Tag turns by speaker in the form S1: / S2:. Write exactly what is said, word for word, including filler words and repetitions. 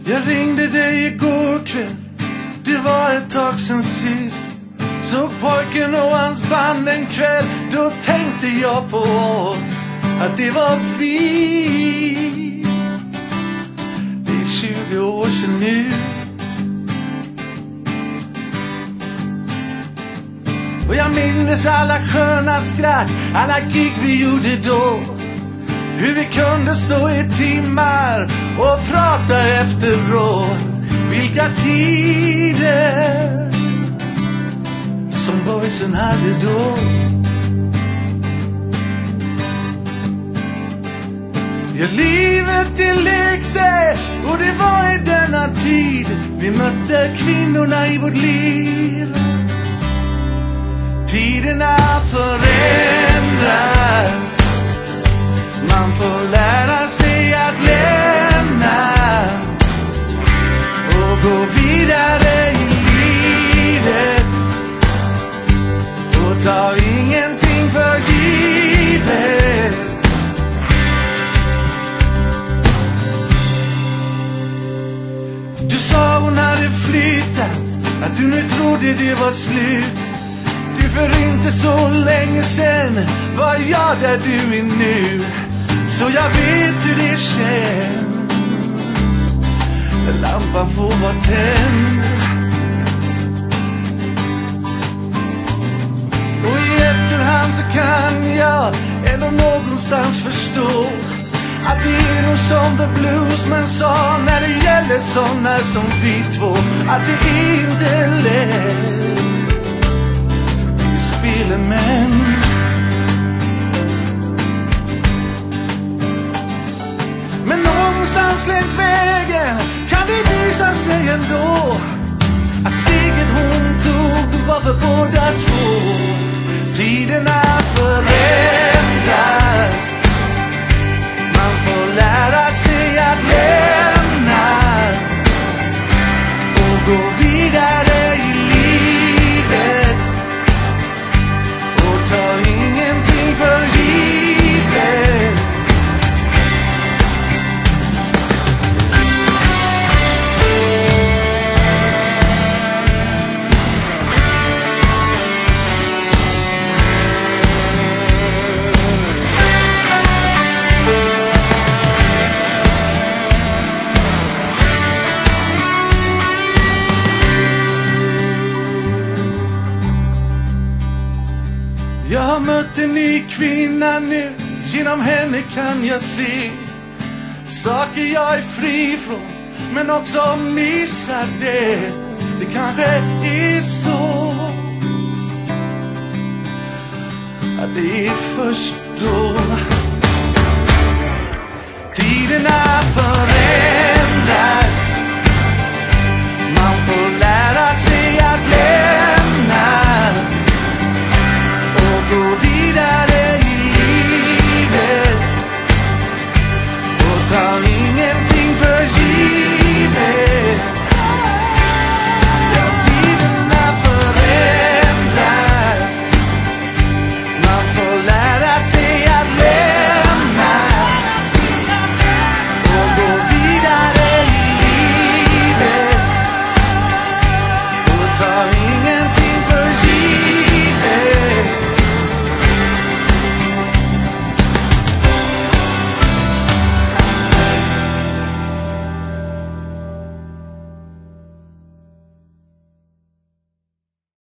S1: Jag ringde dig igår kväll, det var ett tag sen sist. Så pojken och hans band en kväll, då tänkte jag på oss, att det var vi. Det är tjugo år sedan nu. Och jag minns alla sköna skratt, alla gig vi gjorde då. Hur vi kunde stå i timmar och prata efteråt. Vilka tider som boysen hade då. Ja, livet det lekte, och det var i denna tid vi mötte kvinnorna i vårt liv. Tiderna förändras, man får lära sig att lämna och gå vidare i livet och ta ingenting för givet. Du sa hon hade flyttat, att du nu trodde det var slut. Du, för inte så länge sen var jag där du är nu. Så jag vet hur det känns när lampan får vara tänd. Och i efterhand så kan jag ändå någonstans förstå att det är nog som the bluesman sa när det gäller såna som vi två, att det är inte lätt, vi spelar män. Men någonstans längs vägen kan det visa sig ändå att steget hon tog var för båda två. Tiderna förändras, man får lära sig att lämna och gå vidare i livet och ta ingenting för givet. Jag har mött en ny kvinna nu, genom henne kan jag se saker jag är fri från, men också missar det. Det kanske är så att det är först